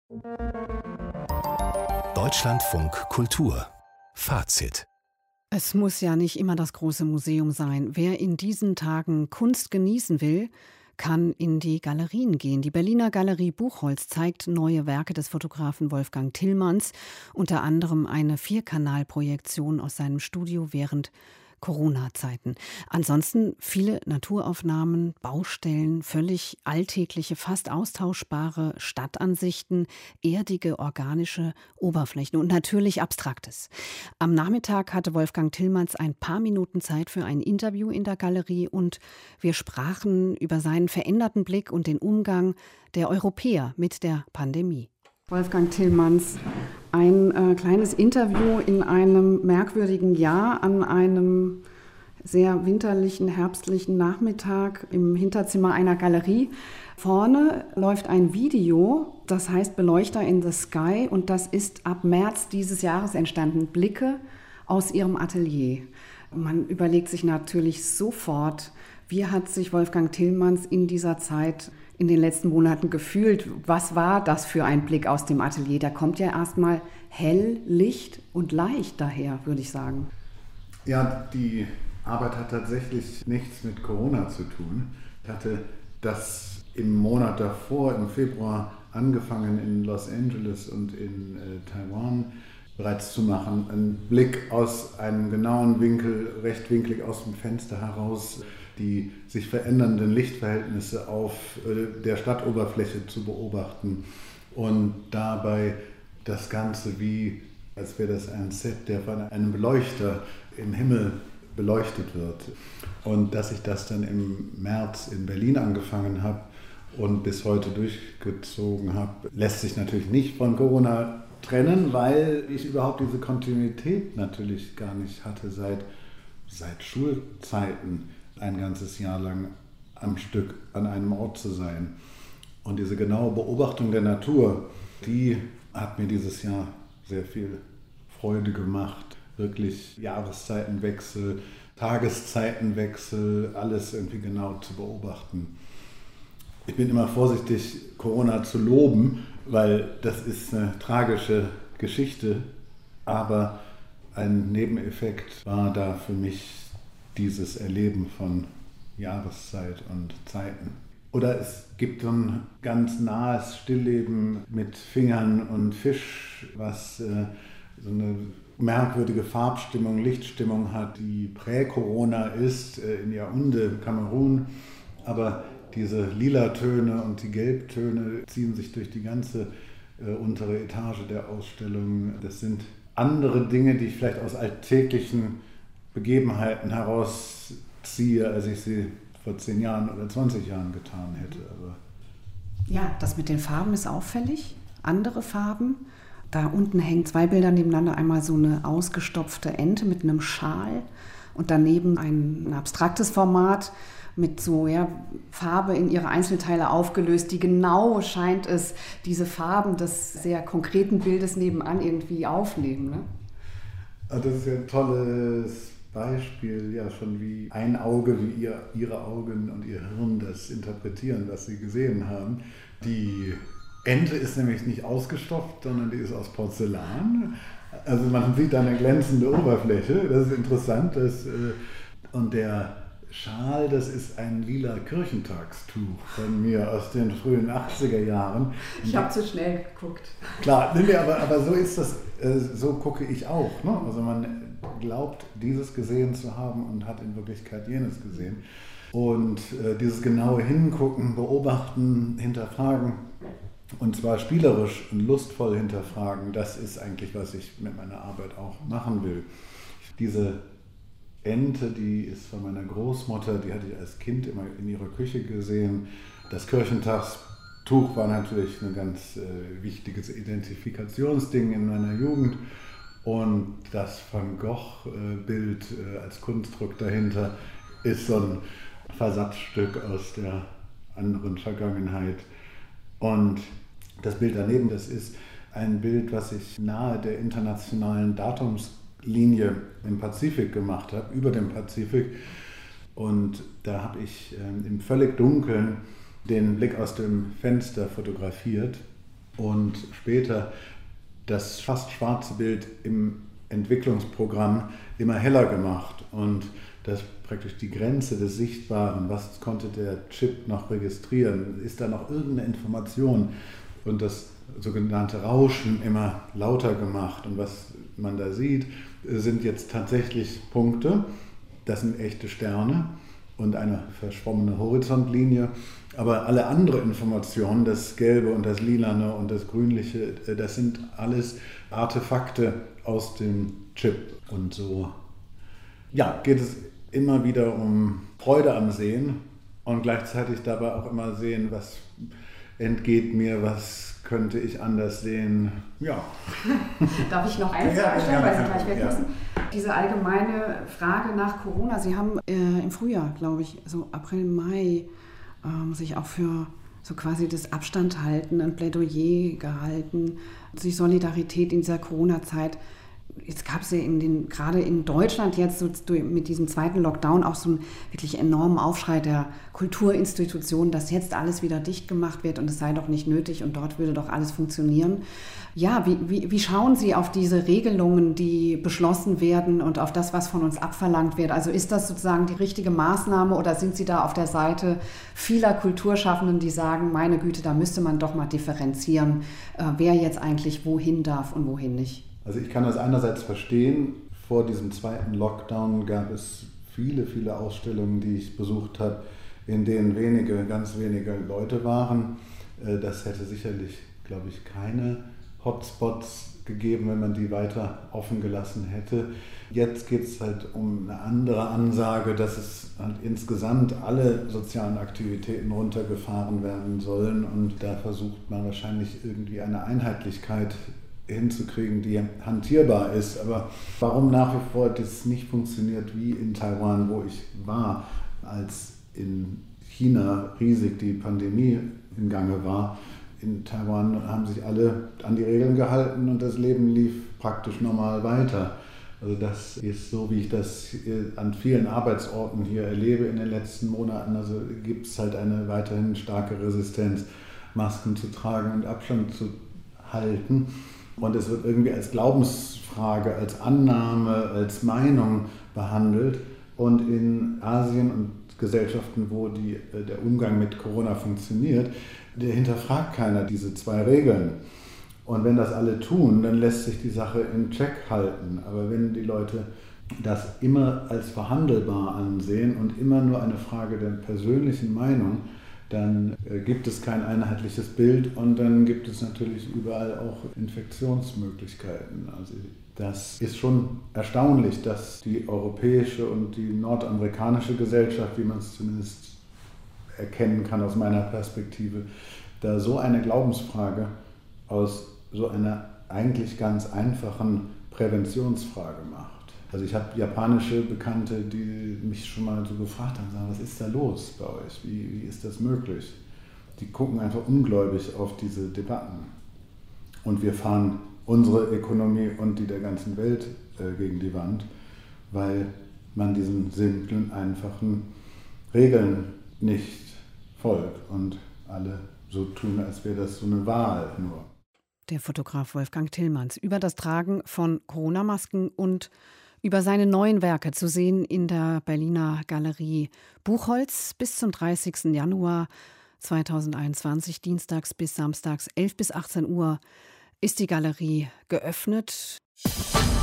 Deutschlandfunk Kultur Fazit. Es muss ja nicht immer das große Museum sein. Wer in diesen Tagen Kunst genießen will, kann in die Galerien gehen. Die Berliner Galerie Buchholz zeigt neue Werke des Fotografen Wolfgang Tillmanns, unter anderem eine 4-Kanal-Projektion aus seinem Studio während Corona-Zeiten. Ansonsten viele Naturaufnahmen, Baustellen, völlig alltägliche, fast austauschbare Stadtansichten, erdige, organische Oberflächen und natürlich Abstraktes. Am Nachmittag hatte Wolfgang Tillmanns ein paar Minuten Zeit für ein Interview in der Galerie und wir sprachen über seinen veränderten Blick und den Umgang der Europäer mit der Pandemie. Wolfgang Tillmanns, ein kleines Interview in einem merkwürdigen Jahr an einem sehr winterlichen, herbstlichen Nachmittag im Hinterzimmer einer Galerie. Vorne läuft ein Video, das heißt Beleuchter in the Sky, und das ist ab März dieses Jahres entstanden. Blicke aus Ihrem Atelier. Man überlegt sich natürlich sofort, wie hat sich Wolfgang Tillmanns in dieser Zeit in den letzten Monaten gefühlt? Was war das für ein Blick aus dem Atelier? Der kommt ja erstmal hell, licht und leicht daher, würde ich sagen. Ja, die Arbeit hat tatsächlich nichts mit Corona zu tun. Ich hatte das im Monat davor, im Februar, angefangen in Los Angeles und in Taiwan bereits zu machen. Ein Blick aus einem genauen Winkel, rechtwinklig aus dem Fenster heraus, die sich verändernden Lichtverhältnisse auf der Stadtoberfläche zu beobachten und dabei das Ganze wie, als wäre das ein Set, der von einem Beleuchter im Himmel beleuchtet wird. Und dass ich das dann im März in Berlin angefangen habe und bis heute durchgezogen habe, lässt sich natürlich nicht von Corona trennen, weil ich überhaupt diese Kontinuität natürlich gar nicht hatte seit Schulzeiten, ein ganzes Jahr lang am Stück an einem Ort zu sein. Und diese genaue Beobachtung der Natur, die hat mir dieses Jahr sehr viel Freude gemacht. Wirklich Jahreszeitenwechsel, Tageszeitenwechsel, alles irgendwie genau zu beobachten. Ich bin immer vorsichtig, Corona zu loben, weil das ist eine tragische Geschichte. Aber ein Nebeneffekt war da für mich dieses Erleben von Jahreszeit und Zeiten. Oder es gibt so ein ganz nahes Stillleben mit Fingern und Fisch, was so eine merkwürdige Farbstimmung, Lichtstimmung hat, die Prä-Corona ist in Yaoundé, Kamerun. Aber diese lila Töne und die Gelbtöne ziehen sich durch die ganze untere Etage der Ausstellung. Das sind andere Dinge, die ich vielleicht aus alltäglichen Begebenheiten herausziehe, als ich sie vor 10 Jahren oder 20 Jahren getan hätte. Aber ja, das mit den Farben ist auffällig. Andere Farben. Da unten hängen 2 Bilder nebeneinander. Einmal so eine ausgestopfte Ente mit einem Schal und daneben ein abstraktes Format mit so Farbe in ihre Einzelteile aufgelöst, die genau, scheint es, diese Farben des sehr konkreten Bildes nebenan irgendwie aufnehmen. Ne? Also das ist ja ein tolles Beispiel, ja, schon wie ein Auge, wie ihre Augen und ihr Hirn das interpretieren, was sie gesehen haben. Die Ente ist nämlich nicht ausgestopft, sondern die ist aus Porzellan. Also man sieht da eine glänzende Oberfläche, das ist interessant. Und der Schal, das ist ein lila Kirchentagstuch von mir aus den frühen 80er Jahren. Ich habe zu schnell geguckt. Klar, aber so ist das, so gucke ich auch. Ne? Also man glaubt, dieses gesehen zu haben und hat in Wirklichkeit jenes gesehen. Und dieses genaue Hingucken, Beobachten, Hinterfragen, und zwar spielerisch und lustvoll hinterfragen, das ist eigentlich, was ich mit meiner Arbeit auch machen will. Diese Ente, die ist von meiner Großmutter, die hatte ich als Kind immer in ihrer Küche gesehen. Das Kirchentagstuch war natürlich ein ganz wichtiges Identifikationsding in meiner Jugend. Und das Van Gogh-Bild als Kunstdruck dahinter ist so ein Versatzstück aus der anderen Vergangenheit. Und das Bild daneben, das ist ein Bild, was ich nahe der internationalen Datumslinie im Pazifik gemacht habe, über dem Pazifik. Und da habe ich im völlig Dunkeln den Blick aus dem Fenster fotografiert. und später das fast schwarze Bild im Entwicklungsprogramm immer heller gemacht und das praktisch die Grenze des Sichtbaren, was konnte der Chip noch registrieren, ist da noch irgendeine Information und das sogenannte Rauschen immer lauter gemacht und was man da sieht, sind jetzt tatsächlich Punkte, das sind echte Sterne und eine verschwommene Horizontlinie. Aber alle andere Informationen, das Gelbe und das Lilane und das Grünliche, das sind alles Artefakte aus dem Chip. Und so geht es immer wieder um Freude am Sehen und gleichzeitig dabei auch immer sehen, was entgeht mir, was könnte ich anders sehen. Ja. Darf ich noch eine Frage stellen, weil Sie gleich weg müssen? Diese allgemeine Frage nach Corona. Sie haben im Frühjahr, glaube ich, so April, Mai, sich auch für so quasi das Abstand halten, ein Plädoyer gehalten, sich Solidarität in dieser Corona-Zeit. Jetzt gab es ja gerade in Deutschland jetzt so mit diesem zweiten Lockdown auch so einen wirklich enormen Aufschrei der Kulturinstitutionen, dass jetzt alles wieder dicht gemacht wird und es sei doch nicht nötig und dort würde doch alles funktionieren. Ja, wie schauen Sie auf diese Regelungen, die beschlossen werden und auf das, was von uns abverlangt wird? Also ist das sozusagen die richtige Maßnahme oder sind Sie da auf der Seite vieler Kulturschaffenden, die sagen, meine Güte, da müsste man doch mal differenzieren, wer jetzt eigentlich wohin darf und wohin nicht? Also ich kann das einerseits verstehen. Vor diesem zweiten Lockdown gab es viele, viele Ausstellungen, die ich besucht habe, in denen ganz wenige Leute waren. Das hätte sicherlich, glaube ich, keine Hotspots gegeben, wenn man die weiter offen gelassen hätte. Jetzt geht es halt um eine andere Ansage, dass es halt insgesamt alle sozialen Aktivitäten runtergefahren werden sollen. Und da versucht man wahrscheinlich irgendwie eine Einheitlichkeit hinzukriegen, die hantierbar ist. Aber warum nach wie vor das nicht funktioniert wie in Taiwan, wo ich war, als in China riesig die Pandemie im Gange war. In Taiwan haben sich alle an die Regeln gehalten und das Leben lief praktisch normal weiter. Also das ist so, wie ich das an vielen Arbeitsorten hier erlebe in den letzten Monaten. Also gibt es halt eine weiterhin starke Resistenz, Masken zu tragen und Abstand zu halten. Und es wird irgendwie als Glaubensfrage, als Annahme, als Meinung behandelt. Und in Asien und Gesellschaften, wo der Umgang mit Corona funktioniert, der hinterfragt keiner diese zwei Regeln. Und wenn das alle tun, dann lässt sich die Sache in Check halten. Aber wenn die Leute das immer als verhandelbar ansehen und immer nur eine Frage der persönlichen Meinung, dann gibt es kein einheitliches Bild und dann gibt es natürlich überall auch Infektionsmöglichkeiten. Also das ist schon erstaunlich, dass die europäische und die nordamerikanische Gesellschaft, wie man es zumindest erkennen kann aus meiner Perspektive, da so eine Glaubensfrage aus so einer eigentlich ganz einfachen Präventionsfrage macht. Also ich habe japanische Bekannte, die mich schon mal so gefragt haben, sagen, was ist da los bei euch? Wie ist das möglich? Die gucken einfach ungläubig auf diese Debatten. Und wir fahren unsere Ökonomie und die der ganzen Welt gegen die Wand, weil man diesen simplen, einfachen Regeln nicht folgt und alle so tun, als wäre das so eine Wahl nur. Der Fotograf Wolfgang Tillmanns über das Tragen von Corona-Masken und über seine neuen Werke zu sehen in der Berliner Galerie Buchholz bis zum 30. Januar 2021, dienstags bis samstags 11 bis 18 Uhr, ist die Galerie geöffnet.